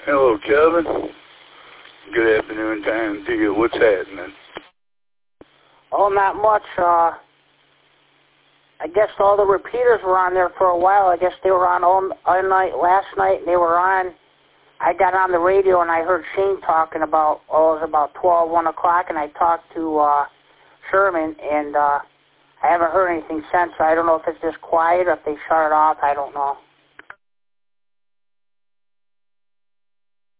Hello, Kevin. Good afternoon time to you. What's happening? Oh, not much. I guess all the repeaters were on there for a while. I guess they were on all night last night, and they were on. I got on the radio, and I heard Shane talking about, it was about 12, 1 o'clock, and I talked to Sherman, and I haven't heard anything since. So I don't know if it's just quiet or if they shut it off. I don't know.